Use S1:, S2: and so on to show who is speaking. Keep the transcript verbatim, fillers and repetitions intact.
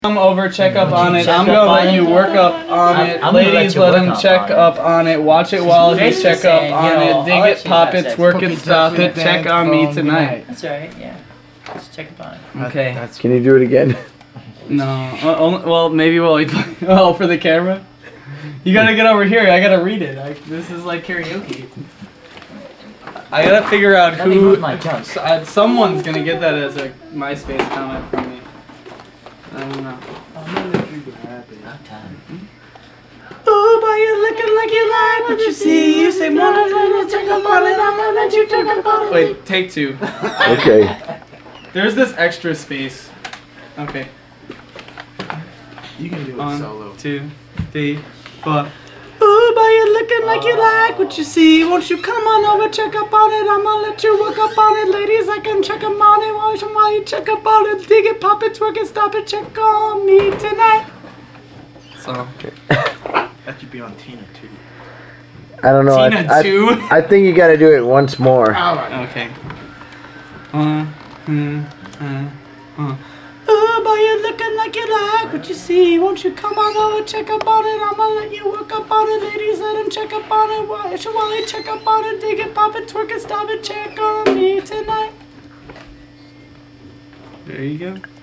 S1: Come over, check up on it.
S2: check
S1: I'm
S2: up
S1: gonna
S2: on
S1: let
S2: it?
S1: you work up on
S2: I'm-
S1: it.
S2: I'm gonna let
S1: Ladies,
S2: you
S1: let
S2: work
S1: him
S2: up
S1: check
S2: on it.
S1: up on it. Watch it while he
S2: Basically
S1: check up
S2: saying,
S1: on
S2: you know,
S1: it.
S2: I'll
S1: Dig
S2: let
S1: it,
S2: you
S1: pop
S2: have
S1: it,
S2: sex.
S1: twerk
S3: Cookie
S1: it, stop
S3: touch
S1: it.
S3: me,
S1: Check
S3: thank
S1: on me
S3: phone,
S1: tonight.
S3: goodnight.
S2: That's right, yeah. Just check up on it.
S1: Okay.
S3: That's
S4: Can you do it again?
S1: No. Well, only- well, maybe while we play. Oh, for the camera. You gotta get over here. I gotta read it. I, this is like karaoke. I gotta figure out
S2: Let me
S1: who.
S2: move my junk.
S1: s- uh, Someone's gonna get that as a MySpace comment from me. I don't know.
S2: About time.
S1: Oh, but you're looking like you like what you see. You say, "Mama, let me check up on it. I'm gonna let you check up on it." Wait, take two.
S4: Okay.
S1: There's this extra space. Okay.
S3: You can do it
S1: One,
S3: solo.
S1: two, three, four. Oh, but you're looking like you like what you see. Won't you come on over, check up on it? I'm gonna let you work up on it. Ladies, I can check up on it. Why should you check up on it? Dig it, pop it, twerk it, stop it, check on me tonight. So.
S3: That should be on Tina too.
S4: I don't know. I-
S1: Tina
S4: I,
S1: two.
S4: I think you gotta do it once more.
S1: Okay. Uh, hmm, uh, uh. Oh, but you're looking like you like what you see. Won't you come on over, check up on it? I'm gonna let you work up on it. Ladies, let him check up on it. Why should Wally check up on it? Dig it, pop it, twerk it, stop it, check on me tonight. There you go.